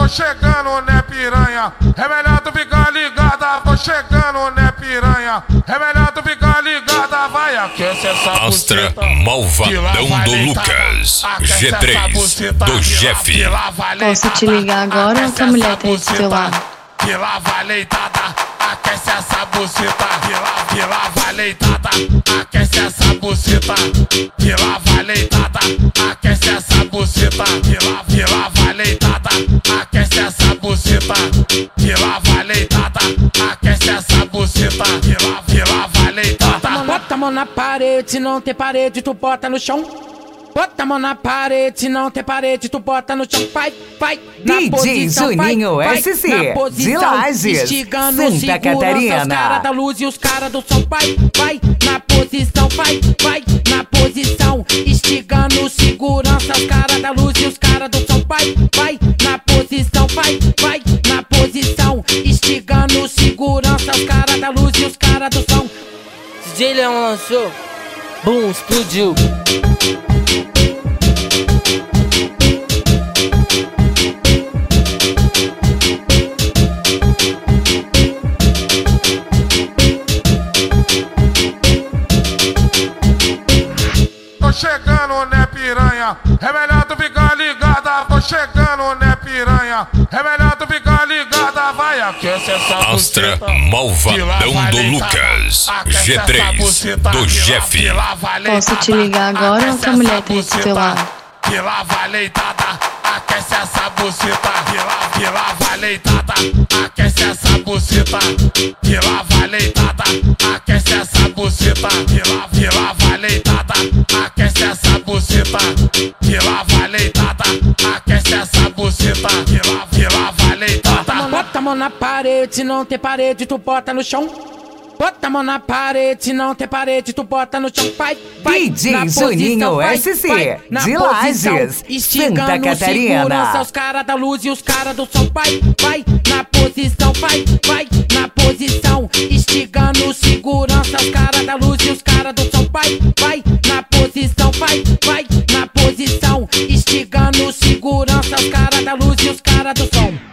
chegando, né, piranha? É melhor tu ficar ligada. Tô chegando, né, piranha? É melhor tu ficar ligada. Vai aquece essa Astra buceta. Malvadão do Lucas. G3 do Jeff. Posso te ligar agora ou tua mulher tá aí do teu lado? Que lá vai leitada, aquece essa buceta. Que lá vai leitada, aquece essa buceta. Que lá vai leitada, aquece essa buceta. Que lá vai leitada, aquece essa buceta. Que lá vai leitada, aquece essa buceta. Que lá vai leitada. Bota a mão na parede, se não tem parede, tu bota no chão. Bota a mão na parede, se não tem parede, tu bota no chão. Vai, na DJ posição, Juninho vai, SC, na posição, de Lages, instigando Santa segurança, Catarina. os caras da luz e os caras do som. Vai, na posição, vai, na posição, instigando segurança, os caras da luz e os caras do som. Vai, na posição, vai, na posição, instigando segurança, os caras da luz e os caras do som. DJ Leão lançou, boom, explodiu. Tô chegando, né, piranha? É melhor tu ficar ligada. Tô chegando, né, piranha? É melhor tu ficar ligada. Vai aquece essa Astra buceta. Malvadão do Lucas. G3 do Jeff. Posso te ligar agora ou tua mulher tá aí do teu lado? Que lá vai leitada, aquece essa buceta. Que lá vai leitada, aquece essa buceta. Que lá vai leitada, aquece essa buceta. Que lá vai leitada, aquece essa buceta. Que lá vai leitada, aquece essa buceta. Que lá vai leitada. Bota a mão na parede, se não tem parede, tu bota no chão. Bota a mão na parede, se não tem parede, tu bota no chão. Vai, DJ na Juninho posição, SC, na de posição, Lages, instigando Santa Catarina. segurança, os caras da luz e os caras do som. Vai, na posição, vai, na posição, instigando segurança, os caras da luz e os caras do som. Vai, na posição, vai, na posição, instigando segurança, os caras da luz e os caras do som.